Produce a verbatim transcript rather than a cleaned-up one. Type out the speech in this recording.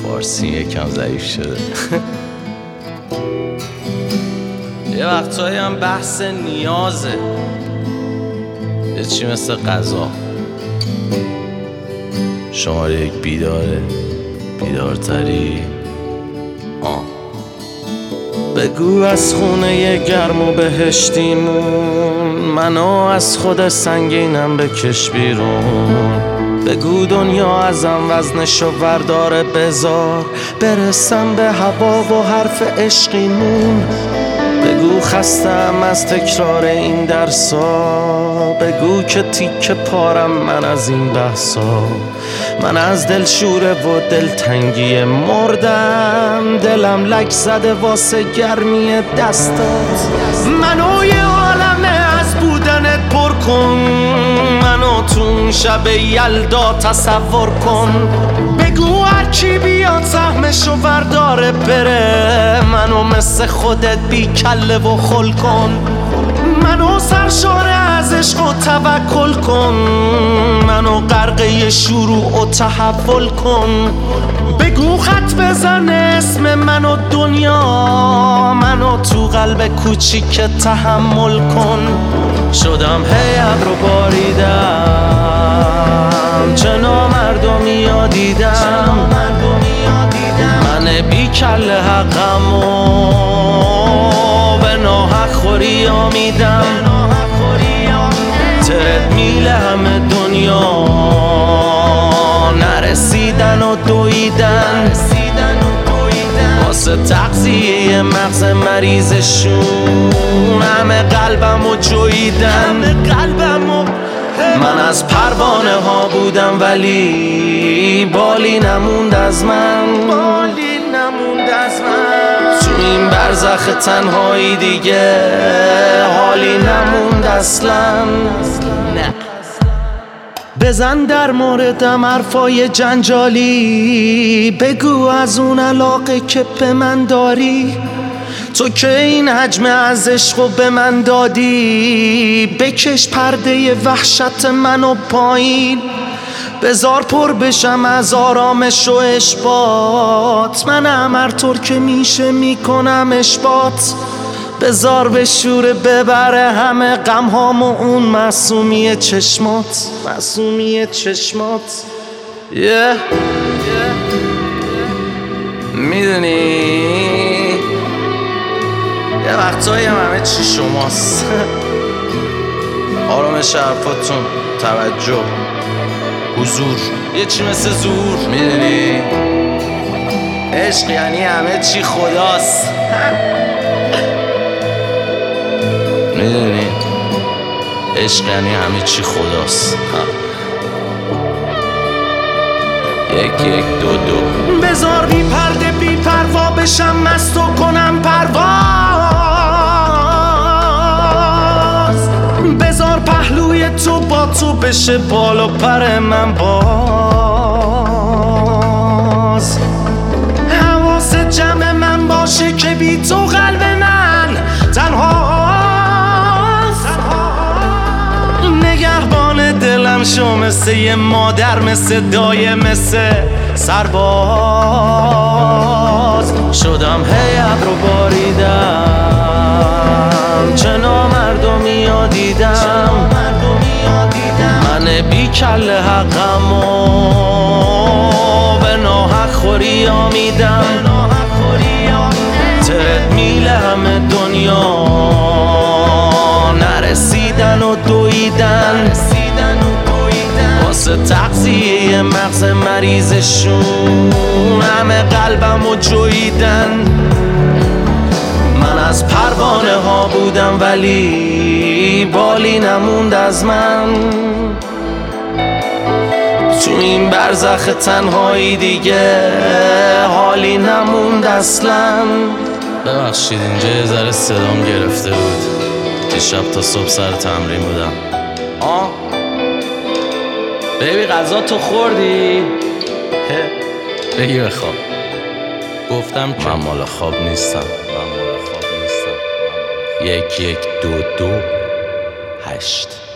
فارسی یکم ضعیف شده. یه وقتایی هم بحث نیازه، یه چی مثل غذا. شماره یک بیداره، بیدارتری. آه بگو از خونه گرم و بهشتیمون، منو از خود سنگینم بکش بیرون. بگو دنیا ازم وزنشو ورداره، بذار برسم به هوا و حرف عشقیمون. بگو خستم از تکرار این درسا، بگو که تیکه پارم من از این بحثا. من از دل شوره و دلتنگی مردم، دلم لک زده واسه گرمی دستات. منو یه عالمه از بودنت پر کن، منو تو شب یلدا تصور کن. بگو هرکی بیاد سهمشو ورداره بره، منو مثل خودت بی کله و خل کن. منو سرشاره از عشق و توکل کن، منو غرقه شروع و تحول کن. بگو خط بزن اسم منو دنیا، منو تو قلب کوچیک تحمل کن. شدم هی ابرو باریدم، چه نامردمی ها دیدم. من بی کله حقمو به ناحق خوری آمیدم. ترد میله همه دنیا نرسیدن و دویدن، واسه تغذیه مغز مریضشون همه قلبمو جویدن. من از پروانه ها بودم ولی بالی نموند از من. تو این برزخ تنهایی دیگه حالی نموند اصلا. بزن در موردم حرفای جنجالی، بگو از اون علاقه که به من داری. تو که این حجم از عشقو به من دادی، بکش پرده وحشت منو پایین. بذار پر بشم از آرامش و اشباط، منم هر طور که میشه میکنم اشباط. بذار به شور ببره همه غم هامو اون معصومی چشمات، معصومی چشمات. yeah. yeah. میدونی یه وقتایی هم همه چی شماست. آرامش حرفاتون، توجه، حضور، یه چی مثل زور. میدونی عشق یعنی همه چی خداست. میدونی عشق یعنی همه چی خداست. یک یک دو دو. بذار بی پرده بی پروا بشم، مست و کنم پرواز. بذار پهلوی تو با تو بشه بال و پر من باز. حواس جمع من باشه که بی تو قلب من تنهاست. نگهبان دلم شو مثل یه مادر، مثل دایه، مثل سرباز. شدم هی ابرو باریدم، چه نامردمی ها دیدم. من بی کله حقمو به ناحق خوری آمیدم. ترد میله همه دنیا نرسیدن و دویدن، واسه تغذیه مغز مریضشون همه قلبمو جویدن. من از پروانه ها بودم ولی بالی نموند از من. تو این برزخ تنهایی دیگه حالی نموند اصلا. ببخشید اینجا یه ذره صدام گرفته بود، دیشب تا صبح سر تمرین بودم. آه بیبی غذا تو خوردی؟ بگی بخواب. گفتم که من مال خواب نیستم، من مال خواب نیستم. یک یک دو دو هشت.